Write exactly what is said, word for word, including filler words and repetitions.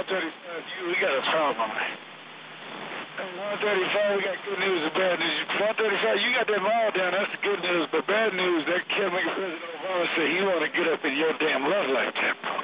thirty-five, you, we got a problem. And one thirty-five, we got good news and bad news. one thirty-five, you got that mall down, that's the good news. But bad news, that Kevin President Obama said he want to get up in your damn love like that.